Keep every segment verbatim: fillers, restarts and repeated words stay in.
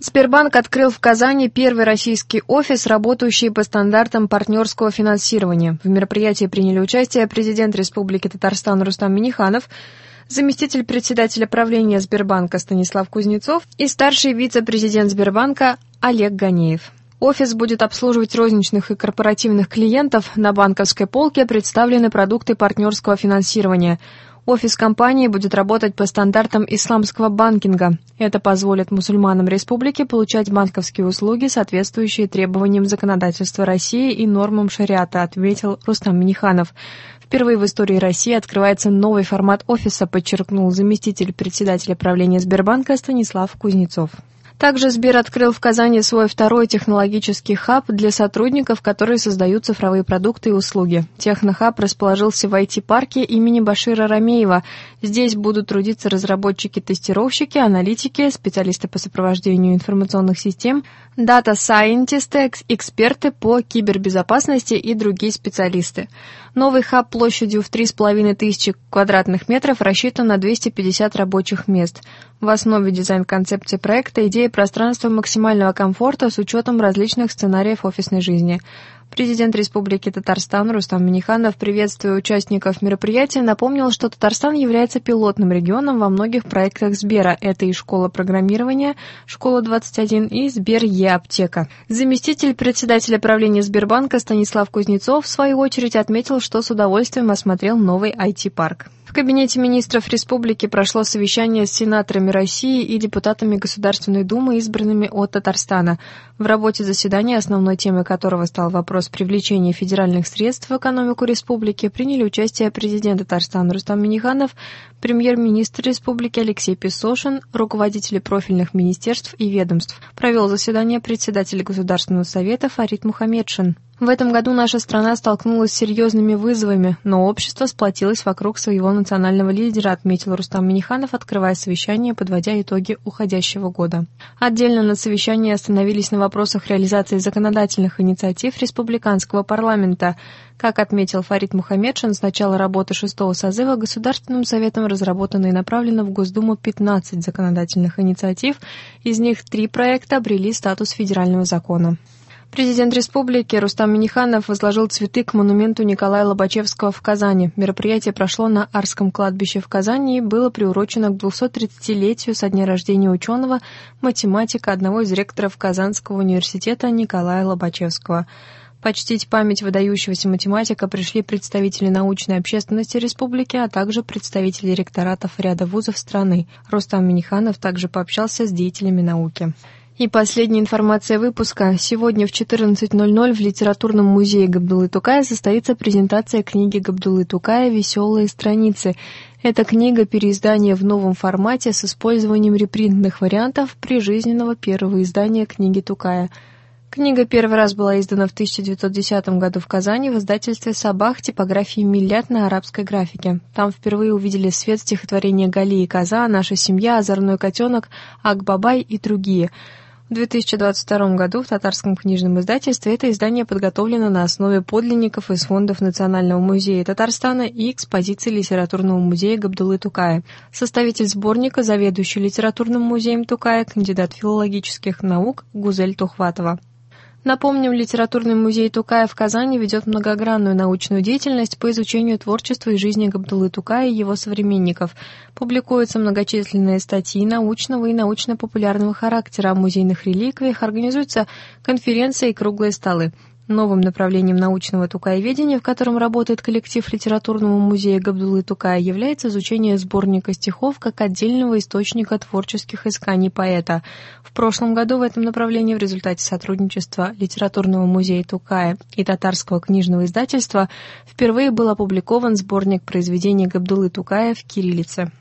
Сбербанк открыл в Казани первый российский офис, работающий по стандартам партнерского финансирования. В мероприятии приняли участие президент Республики Татарстан Рустам Минниханов, заместитель председателя правления Сбербанка Станислав Кузнецов и старший вице-президент Сбербанка Олег Ганеев. Офис будет обслуживать розничных и корпоративных клиентов. На банковской полке представлены продукты партнерского финансирования. Офис компании будет работать по стандартам исламского банкинга. Это позволит мусульманам республики получать банковские услуги, соответствующие требованиям законодательства России и нормам шариата, отметил Рустам Минниханов. Впервые в истории России открывается новый формат офиса, подчеркнул заместитель председателя правления Сбербанка Станислав Кузнецов. Также Сбер открыл в Казани свой второй технологический хаб для сотрудников, которые создают цифровые продукты и услуги. Технохаб расположился в ай ти-парке имени Башира Рамеева. Здесь будут трудиться разработчики-тестировщики, аналитики, специалисты по сопровождению информационных систем, дата-сайентисты, эксперты по кибербезопасности и другие специалисты. Новый хаб площадью в три с половиной тысячи квадратных метров рассчитан на двести пятьдесят рабочих мест. В основе дизайн-концепции проекта идея пространства максимального комфорта с учетом различных сценариев офисной жизни. Президент Республики Татарстан Рустам Минниханов, приветствуя участников мероприятия, напомнил, что Татарстан является пилотным регионом во многих проектах Сбера. Это и школа программирования, школа двадцать один и Сбер Е-аптека. Заместитель председателя правления Сбербанка Станислав Кузнецов, в свою очередь, отметил, что с удовольствием осмотрел новый ай ти-парк. В кабинете министров республики прошло совещание с сенаторами России и депутатами Государственной Думы, избранными от Татарстана. В работе заседания, основной темой которого стал вопрос привлечения федеральных средств в экономику республики, приняли участие президент Татарстана Рустам Минниханов, премьер-министр республики Алексей Песошин, руководители профильных министерств и ведомств. Провел заседание председатель Государственного совета Фарид Мухамедшин. В этом году наша страна столкнулась с серьезными вызовами, но общество сплотилось вокруг своего национального лидера, отметил Рустам Минниханов, открывая совещание, подводя итоги уходящего года. Отдельно на совещании остановились на вопросах реализации законодательных инициатив республиканского парламента. Как отметил Фарид Мухамедшин, с начала работы шестого созыва Государственным советом разработано и направлено в Госдуму пятнадцать законодательных инициатив, из них три проекта обрели статус федерального закона. Президент республики Рустам Минниханов возложил цветы к монументу Николая Лобачевского в Казани. Мероприятие прошло на Арском кладбище в Казани и было приурочено к двухсотридцатилетию со дня рождения ученого, математика, одного из ректоров Казанского университета Николая Лобачевского. Почтить память выдающегося математика пришли представители научной общественности республики, а также представители ректоратов ряда вузов страны. Рустам Минниханов также пообщался с деятелями науки. И последняя информация выпуска. Сегодня в четырнадцать ноль ноль в Литературном музее Габдуллы Тукая состоится презентация книги Габдуллы Тукая «Веселые страницы». Эта книга – переиздание в новом формате с использованием репринтных вариантов прижизненного первого издания книги Тукая. Книга первый раз была издана в тысяча девятьсот десятом году в Казани в издательстве «Сабах» типографии «Миллят» на арабской графике. Там впервые увидели свет стихотворения Гали и Коза, «Наша семья», «Озорной котенок», «Ак-Бабай» и другие. В две тысячи двадцать втором году в татарском книжном издательстве это издание подготовлено на основе подлинников из фондов Национального музея Татарстана и экспозиции Литературного музея Габдуллы Тукая. Составитель сборника, заведующий Литературным музеем Тукая, кандидат филологических наук Гузель Тухватова. Напомним, Литературный музей Тукая в Казани ведет многогранную научную деятельность по изучению творчества и жизни Габдуллы Тукая и его современников. Публикуются многочисленные статьи научного и научно-популярного характера о музейных реликвиях, организуются конференции и круглые столы. Новым направлением научного тукаеведения, в котором работает коллектив Литературного музея Габдуллы Тукая, является изучение сборника стихов как отдельного источника творческих исканий поэта. В прошлом году в этом направлении в результате сотрудничества Литературного музея Тукая и татарского книжного издательства впервые был опубликован сборник произведений Габдуллы Тукая в кириллице.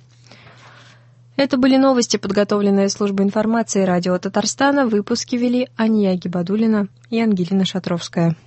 Это были новости, подготовленные службой информации радио Татарстана. Выпуски вели Ания Гибадуллина и Ангелина Шатровская.